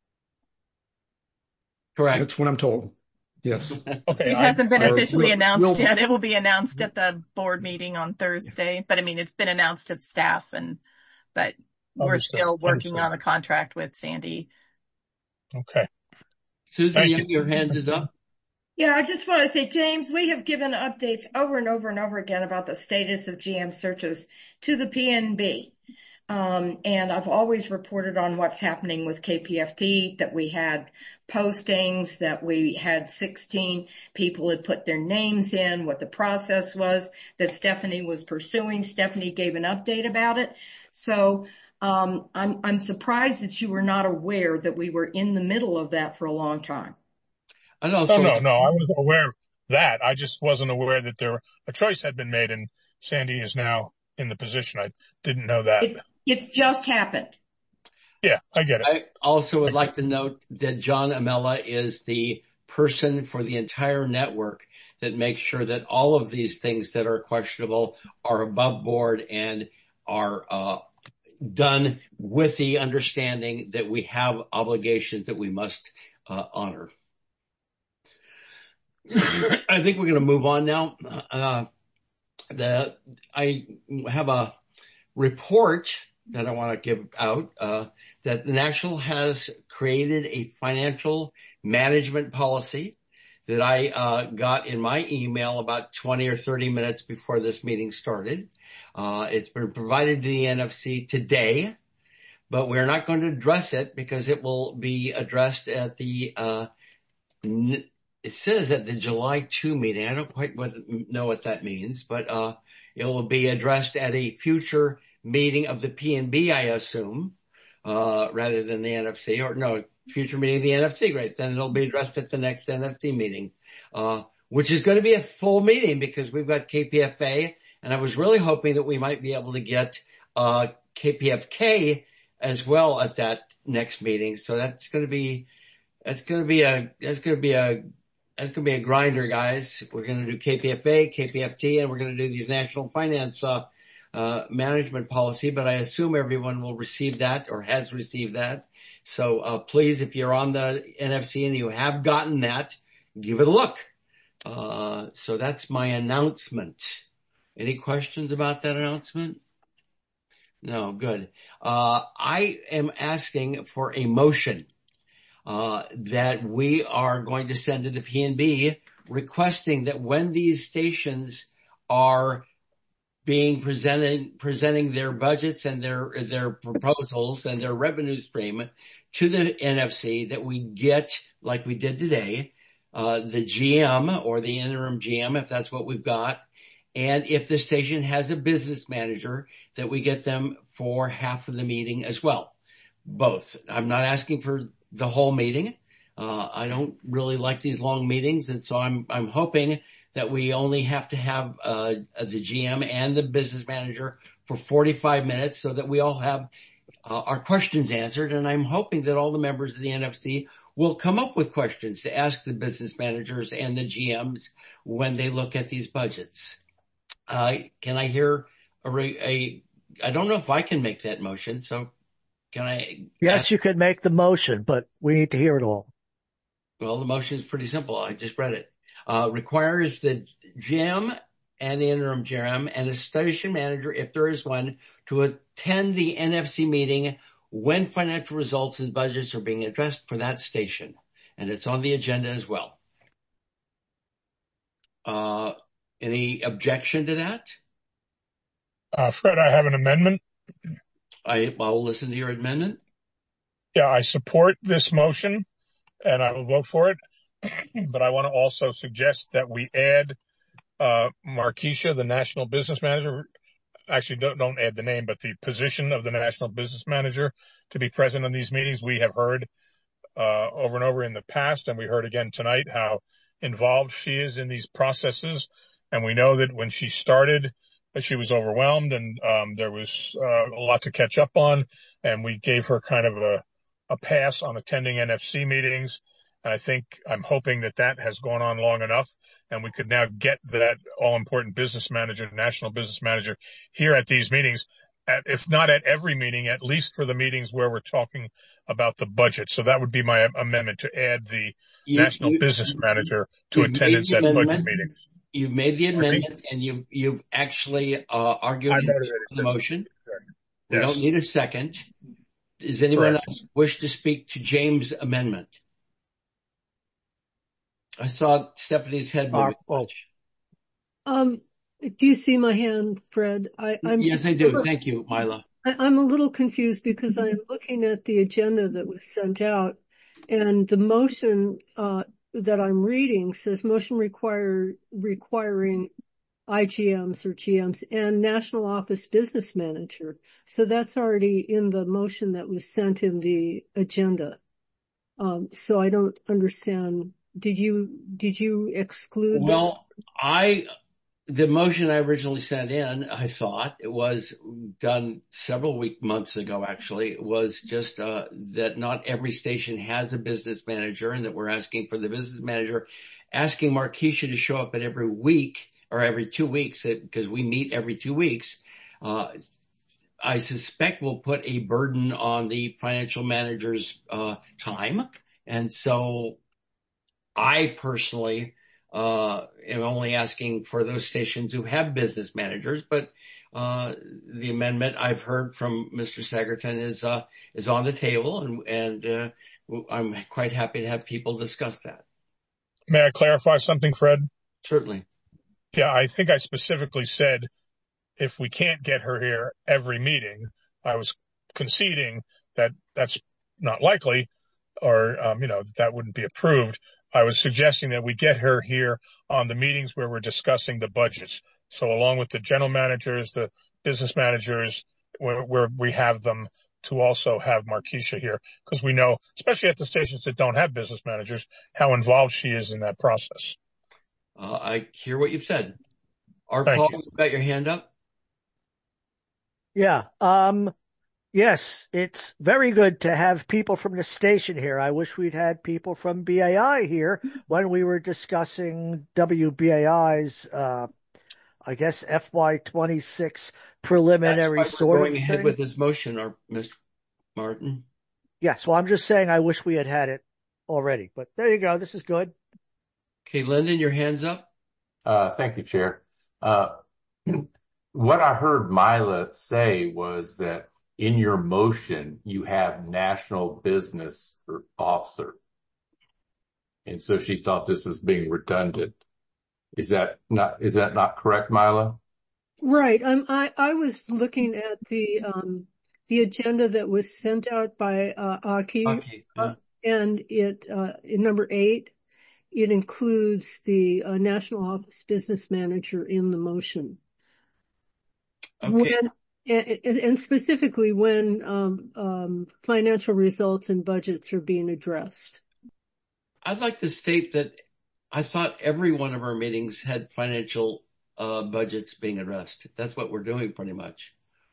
Correct. That's what I'm told. Yes. Okay. It hasn't been I- officially we'll- announced we'll- yet. It will be announced at the board meeting on Thursday. But I mean, it's been announced at staff and, but we're Understood. still working Understood. on the contract with Sandy. Okay. Susan Thank Young, you. your hand is up. Yeah, I just want to say, James, we have given updates over and over and over again about the status of G M searches to the P N B. Um, and I've always reported on what's happening with K P F T, that we had postings, that we had sixteen people had put their names in, what the process was, that Stephanie was pursuing. Stephanie gave an update about it. So, um, I'm, I'm surprised that you were not aware that we were in the middle of that for a long time. And also, Oh, no, no. I was aware. that. I just wasn't aware that there a choice had been made, and Sandy is now in the position. I didn't know that. It, it's just happened. Yeah, I get it. I also would like to note that John Amella is the person for the entire network that makes sure that all of these things that are questionable are above board and are uh, done with the understanding that we have obligations that we must uh, honor. I think we're going to move on now. Uh, the, I have a report that I want to give out, uh, that the National has created a financial management policy that I, uh, got in my email about twenty or thirty minutes before this meeting started. Uh, it's been provided to the N F C today, but we're not going to address it because it will be addressed at the, uh, it says at the July second meeting. I don't quite know what that means, but, uh, it will be addressed at a future meeting of the P N B, I assume, uh, rather than the N F C, or no, future meeting of the N F C, right? Then it'll be addressed at the next N F C meeting, uh, which is going to be a full meeting because we've got K P F A, and I was really hoping that we might be able to get, uh, K P F K as well at that next meeting. So that's going to be, that's going to be a, that's going to be a, that's going to be a grinder, guys. We're going to do K P F A, K P F T, and we're going to do these national finance, uh, Uh, management policy, but I assume everyone will receive that or has received that. So, uh, please, if you're on the N F C and you have gotten that, give it a look. Uh, so that's my announcement. Any questions about that announcement? No, good. Uh, I am asking for a motion, uh, that we are going to send to the P N B requesting that when these stations are being presented, presenting their budgets and their, their proposals and their revenue stream to the N F C, that we get, like we did today, uh, the G M or the interim G M, if that's what we've got. And if the station has a business manager, that we get them for half of the meeting as well. Both. I'm not asking for the whole meeting. Uh, I don't really like these long meetings. And so I'm, I'm hoping that we only have to have uh the G M and the business manager for forty-five minutes so that we all have uh, our questions answered. And I'm hoping that all the members of the N F C will come up with questions to ask the business managers and the G Ms when they look at these budgets. Uh, can I hear a, a, I don't know if I can make that motion. So can I? Yes, ask? you could make the motion, but we need to hear it all. Well, the motion is pretty simple. I just read it. Uh, requires the G M and the interim G M and a station manager, if there is one, to attend the N F C meeting when financial results and budgets are being addressed for that station. And it's on the agenda as well. Uh, any objection to that? Uh, Fred, I have an amendment. I, I'll listen to your amendment. Yeah, I support this motion and I will vote for it. But I want to also suggest that we add uh Markeisha, the National Business Manager. Actually, don't, don't add the name, but the position of the National Business Manager to be present in these meetings. We have heard uh over and over in the past, and we heard again tonight, how involved she is in these processes. And we know that when she started, she was overwhelmed and um there was uh, a lot to catch up on. And we gave her kind of a, a pass on attending N F C meetings. And I think I'm hoping that that has gone on long enough, and we could now get that all-important business manager, national business manager, here at these meetings, at, if not at every meeting, at least for the meetings where we're talking about the budget. So that would be my amendment, to add the you, national you, business manager to attendance at budget meetings. You've made the amendment, and you've, you've actually uh, argued the motion. We Yes. don't need a second. Does anyone Correct. else wish to speak to James' amendment? I saw Stephanie's head moving. Uh, oh. Um, do you see my hand, Fred? I, I'm Yes, I do. Thank you, Mila. I, I'm a little confused because I'm looking at the agenda that was sent out, and the motion uh, that I'm reading says motion require requiring I G Ms or G Ms and National Office Business Manager. So that's already in the motion that was sent in the agenda. Um, so I don't understand did you, did you exclude? Well, I, the motion I originally sent in, I thought it was done several week months ago, actually, it was just, uh, that not every station has a business manager and that we're asking for the business manager, asking Markeisha to show up at every week or every two weeks because we meet every two weeks. Uh, I suspect will put a burden on the financial manager's, uh, time. And so I personally, uh, am only asking for those stations who have business managers, but, uh, the amendment I've heard from Mister Sagerton is, uh, is on the table and, and, uh, I'm quite happy to have people discuss that. May I clarify something, Fred? Certainly. Yeah, I think I specifically said if we can't get her here every meeting, I was conceding that that's not likely or, um, you know, that wouldn't be approved. I was suggesting that we get her here on the meetings where we're discussing the budgets. So along with the general managers, the business managers, where, where we have them to also have Markeisha here because we know, especially at the stations that don't have business managers, how involved she is in that process. Uh, I hear what you've said. Art Thank Paul, you. you've got your hand up? Yeah. Um, yes, it's very good to have people from the station here. I wish we'd had people from B A I here when we were discussing W B A I's, uh, I guess F Y twenty-six preliminary That's why sort we're of going thing. ahead with this motion, or Mister Martin. Yes. Well, I'm just saying I wish we had had it already, but there you go. This is good. Okay, Lyndon, your hand's up. Uh, thank you, Chair. Uh, what I heard Mila say was that in your motion, you have National Business Officer. And so she thought this was being redundant. Is that not, is that not correct, Mila? Right. Um, I, I was looking at the, um, the agenda that was sent out by, uh, Aki, Aki, yeah. uh, and it, uh, in number eight, it includes the uh, National Office Business Manager in the motion. Okay. When, and, and specifically when, um, um, financial results and budgets are being addressed. I'd like to state that I thought every one of our meetings had financial uh budgets being addressed. That's what we're doing pretty much.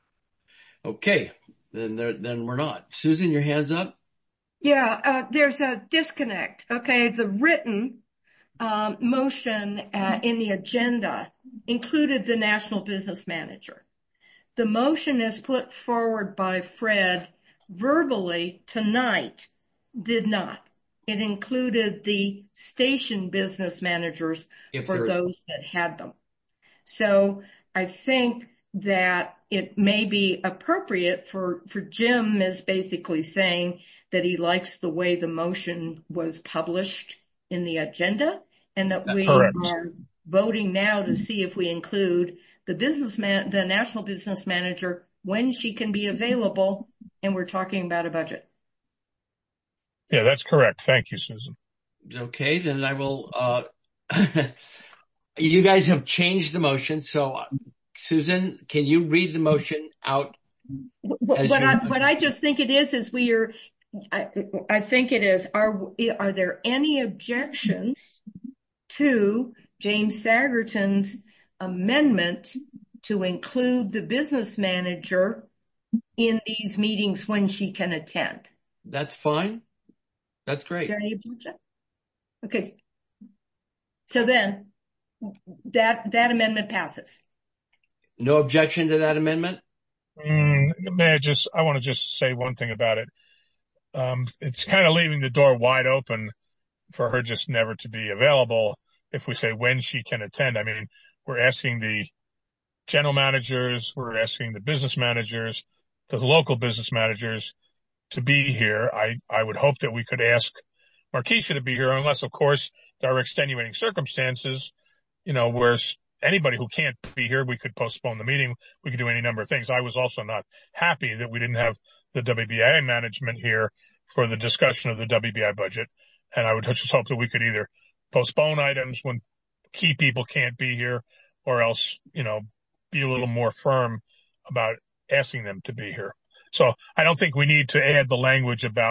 Okay, then there, then we're not. Susan, your hand's up? Yeah, uh, there's a disconnect. Okay, the written um, motion uh, in the agenda included the National Business Manager. The motion is put forward by Fred verbally tonight did not. It included the station business managers If for there- those that had them. So I think that it may be appropriate for, for Jim is basically saying that he likes the way the motion was published in the agenda and that we Correct. are voting now to see if we include the businessman, the National Business Manager when she can be available. And we're talking about a budget. Yeah, that's correct. Thank you, Susan. Okay, then I will, uh, you guys have changed the motion. So uh, Susan, can you read the motion out? What, As what you- I, what I just think it is, is we are, I, I think it is, are, are there any objections to James Sagerton's amendment to include the business manager in these meetings when she can attend? That's fine. That's Is great. there any objection? Okay. So then that, that amendment passes. No objection to that amendment? Mm, may I just, I want to just say one thing about it. Um, it's kind of leaving the door wide open for her just never to be available if we say when she can attend. I mean, we're asking the general managers, we're asking the business managers, the local business managers to be here. I, I would hope that we could ask Markeisha to be here, unless, of course, there are extenuating circumstances, you know, where anybody who can't be here, we could postpone the meeting. We could do any number of things. I was also not happy that we didn't have the W B I management here for the discussion of the W B I budget. And I would just hope that we could either postpone items when key people can't be here, or else, you know, be a little more firm about asking them to be here. So I don't think we need to add the language about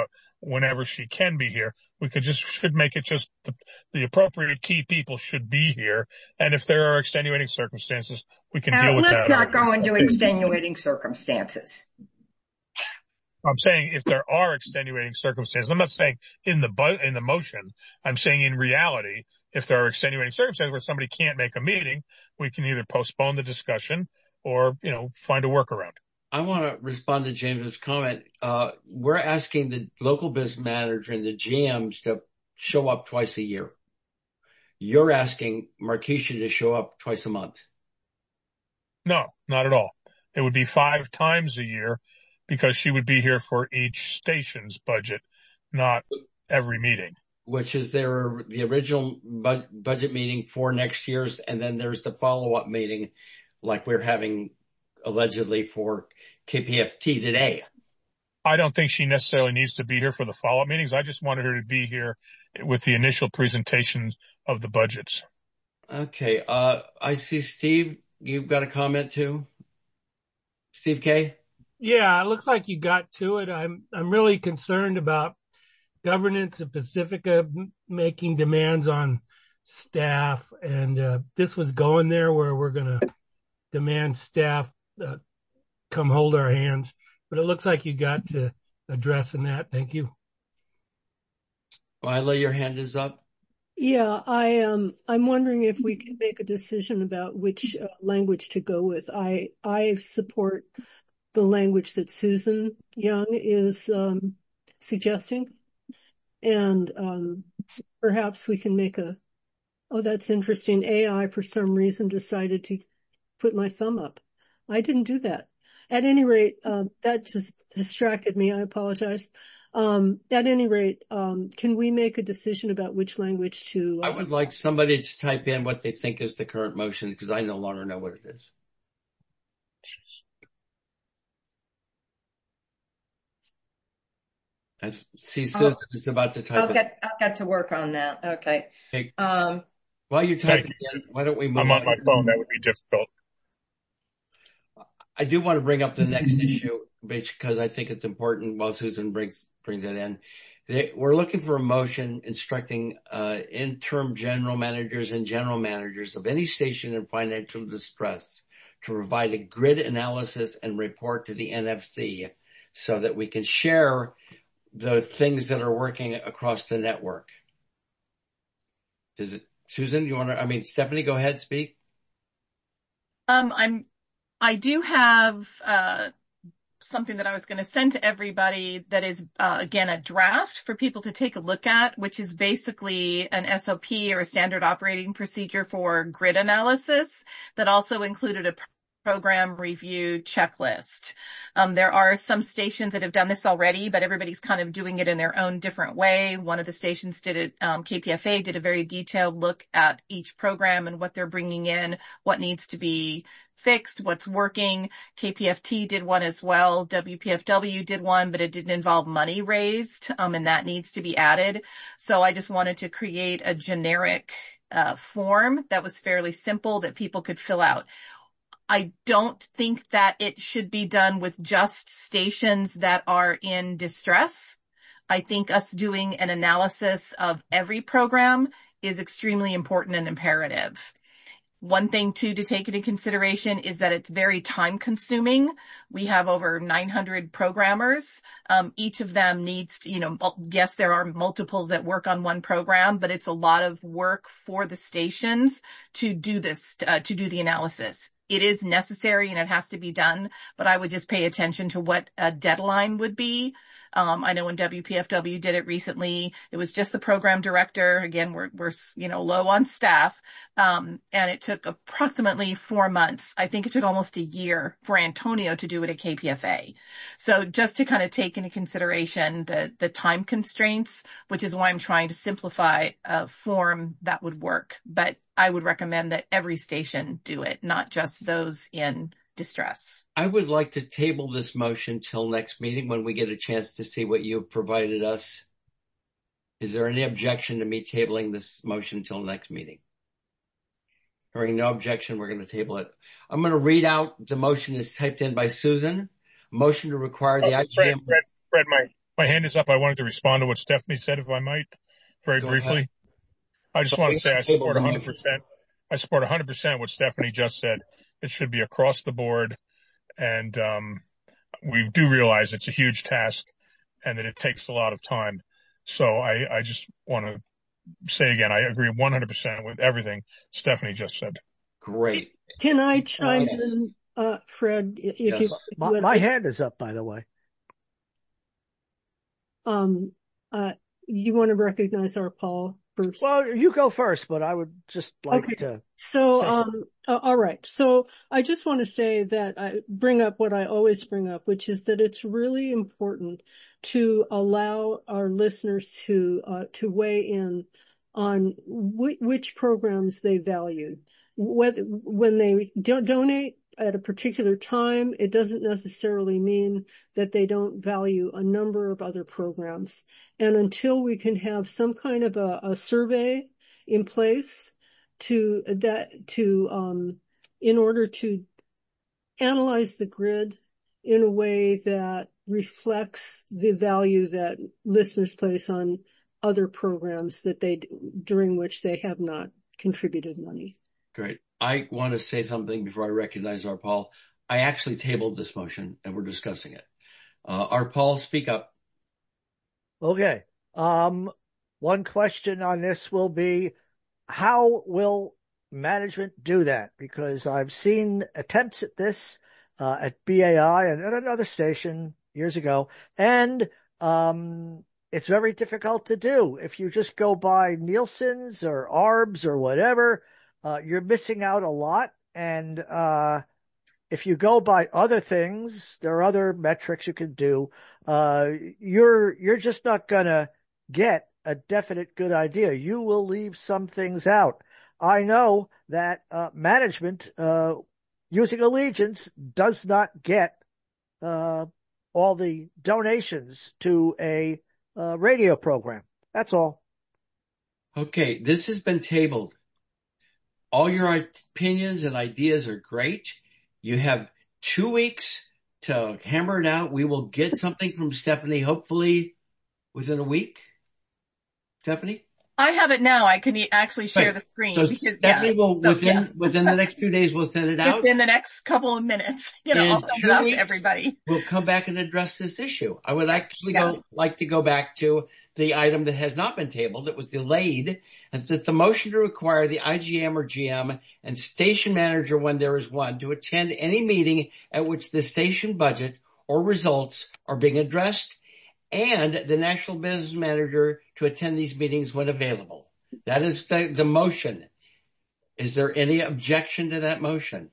whenever she can be here. We could just, should make it just the, the appropriate key people should be here. And if there are extenuating circumstances, we can Uh, deal with let's that. not go into extenuating circumstances. I'm saying if there are extenuating circumstances, I'm not saying in the bu- in the motion, I'm saying in reality, if there are extenuating circumstances where somebody can't make a meeting, we can either postpone the discussion or, you know, find a workaround. I want to respond to James's comment. Uh, we're asking the local business manager and the G Ms to show up twice a year. You're asking Markeisha to show up twice a month. No, not at all. It would be five times a year because she would be here for each station's budget, not every meeting. Which is their, the original bu- budget meeting for next year's, and then there's the follow-up meeting like we're having allegedly for K P F T today. I don't think she necessarily needs to be here for the follow-up meetings. I just wanted her to be here with the initial presentations of the budgets. Okay. Uh, I see Steve, you've got a comment too? Steve K? Yeah, it looks like you got to it. I'm, I'm really concerned about governance of Pacifica making demands on staff. And, uh, this was going there where we're going to demand staff, uh, come hold our hands. But it looks like you got to addressing that. Thank you. Lila, your hand is up. Yeah, I um, I'm wondering if we can make a decision about which uh, language to go with. I I support the language that Susan Young is um, suggesting, and um, perhaps we can make a. Oh, that's interesting. A I for some reason decided to put my thumb up. I didn't do that. At any rate, um, that just distracted me. I apologize. Um, at any rate, um, can we make a decision about which language to? Uh, I would like somebody to type in what they think is the current motion because I no longer know what it is. I see Susan oh, is about to type I'll get, I'll get to work on that. Okay. okay. Um, While you're typing in, why don't we move I'm on, on my phone. That would be difficult. I do want to bring up the next issue because I think it's important while Susan brings brings it in. They, we're looking for a motion instructing uh, interim general managers and general managers of any station in financial distress to provide a grid analysis and report to the N F C so that we can share the things that are working across the network. Does it, Susan, you want to, I mean, Stephanie, go ahead, speak. Um, I'm, I do have, uh, something that I was going to send to everybody that is, uh, again, a draft for people to take a look at, which is basically an S O P or a standard operating procedure for grid analysis that also included a program review checklist. Um, there are some stations that have done this already, but everybody's kind of doing it in their own different way. One of the stations did it, um, K P F A did a very detailed look at each program and what they're bringing in, what needs to be fixed, what's working. K P F T did one as well. W P F W did one, but it didn't involve money raised, um, and that needs to be added. So I just wanted to create a generic, uh, form that was fairly simple that people could fill out. I don't think that it should be done with just stations that are in distress. I think us doing an analysis of every program is extremely important and imperative. One thing too to take into consideration is that it's very time consuming. We have over nine hundred programmers. Um, each of them needs to, you know, yes, there are multiples that work on one program, but it's a lot of work for the stations to do this, uh, to do the analysis. It is necessary and it has to be done, but I would just pay attention to what a deadline would be. Um, I know when W P F W did it recently, it was just the program director. Again, we're, we're, you know, low on staff. Um, and it took approximately four months. I think it took almost a year for Antonio to do it at K P F A. So just to kind of take into consideration the, the time constraints, which is why I'm trying to simplify a form that would work. But I would recommend that every station do it, not just those in distress. I would like to table this motion till next meeting when we get a chance to see what you've provided us. Is there any objection to me tabling this motion till next meeting? Hearing no objection, we're going to table it. I'm going to read out the motion as typed in by Susan. Motion to require the oh, I G M. Fred, Fred, Fred, my, My hand is up. I wanted to respond to what Stephanie said, if I might, very Go briefly. ahead. I just So want we to say I have tabled support the one hundred motion. percent. I support one hundred percent what Stephanie just said. It should be across the board. And um, we do realize it's a huge task and that it takes a lot of time. So I, I just want to say again, I agree one hundred percent with everything Stephanie just said. Great. Can I chime Uh, in, uh, Fred, if Yes. you My, would? my I- hand is up, by the way. Um, uh, you want to recognize our Paul first? Well, you go first, but I would just like Okay. to So, say um, uh, all right. So I just want to say that I bring up what I always bring up, which is that it's really important to allow our listeners to, uh, to weigh in on wh- which programs they value. Whether, when they do- donate at a particular time, it doesn't necessarily mean that they don't value a number of other programs. And until we can have some kind of a, a survey in place to that, to, um, in order to analyze the grid in a way that reflects the value that listeners place on other programs that they, during which they have not contributed money. Great. I want to say something before I recognize our Paul. I actually tabled this motion and we're discussing it. Uh, our Paul, speak up. Okay. Um, one question on this will be, how will management do that? Because I've seen attempts at this, uh, at B A I and at another station years ago. And, um, it's very difficult to do. If you just go by Nielsen's or A R B S or whatever, uh, you're missing out a lot. And, uh, if you go by other things, there are other metrics you can do. Uh, you're, you're just not gonna get a definite good idea. You will leave some things out. I know that, uh, management, uh, using Allegiance does not get, uh, all the donations to a, uh, radio program. That's all. Okay. This has been tabled. All your opinions and ideas are great. You have two weeks to hammer it out. We will get something from Stephanie, hopefully within a week. Stephanie? I have it now. I can e- actually share Right. the screen. So because, Stephanie yeah, will, so, within, yeah. within the next two days, we'll send it out. Within the next couple of minutes, you know, In I'll send two it out weeks, to everybody. We'll come back and address this issue. I would actually Yeah. go, like to go back to the item that has not been tabled, that was delayed, and that the motion to require the I G M or G M and station manager, when there is one, to attend any meeting at which the station budget or results are being addressed, and the national business manager to attend these meetings when available. That is the, the motion. Is there any objection to that motion?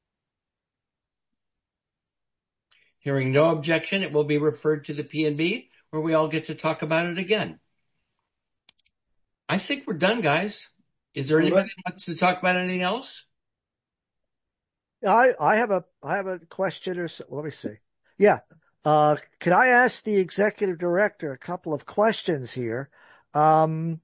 Hearing no objection, it will be referred to the P and B, where we all get to talk about it again. I think we're done, guys. Is there anybody who wants to talk about anything else? I, I have a, I have a question or so. Let me see. Yeah. Uh, can I ask the executive director a couple of questions here? Um,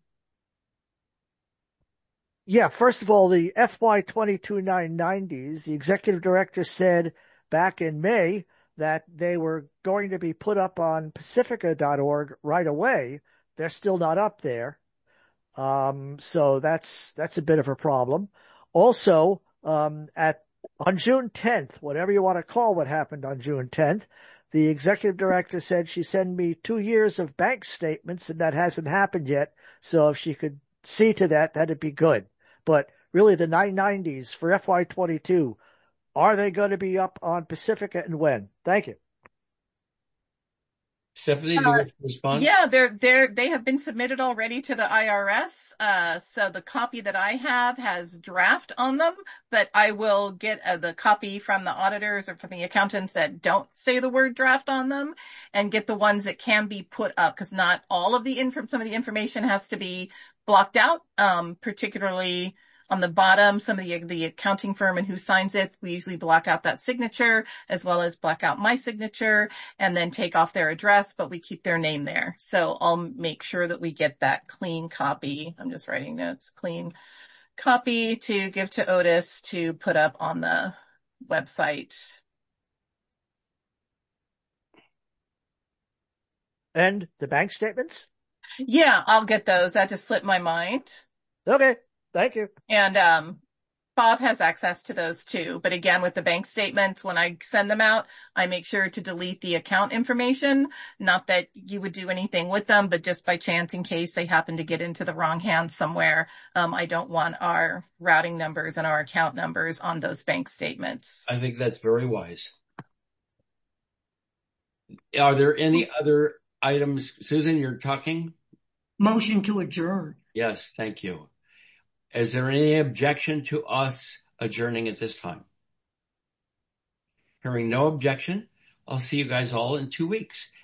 yeah, first of all, the F Y twenty-two nine nineties, the executive director said back in May that they were going to be put up on pacifica dot org right away. They're still not up there. Um, so that's, that's a bit of a problem. Also, um, at, on June tenth, whatever you want to call what happened on June tenth, the executive director said she sent me two years of bank statements and that hasn't happened yet. So if she could see to that, that'd be good. But really the nine nineties for F Y twenty-two, are they going to be up on Pacifica and when? Thank you. Stephanie, do you want to respond? Yeah, they're, they're, they have been submitted already to the I R S. Uh, so the copy that I have has draft on them, but I will get uh, the copy from the auditors or from the accountants that don't say the word draft on them and get the ones that can be put up, because not all of the info, some of the information has to be blocked out, um, particularly on the bottom, some of the, the accounting firm and who signs it, we usually block out that signature as well as block out my signature and then take off their address, but we keep their name there. So I'll make sure that we get that clean copy. I'm just writing notes, clean copy to give to Otis to put up on the website. And the bank statements? Yeah, I'll get those. That just slipped my mind. Okay. Thank you. And, um, Bob has access to those too. But again, with the bank statements, when I send them out, I make sure to delete the account information. Not that you would do anything with them, but just by chance, in case they happen to get into the wrong hands somewhere, um, I don't want our routing numbers and our account numbers on those bank statements. I think that's very wise. Are there any other items? Susan, you're talking? Motion to adjourn. Yes, thank you. Is there any objection to us adjourning at this time? Hearing no objection, I'll see you guys all in two weeks.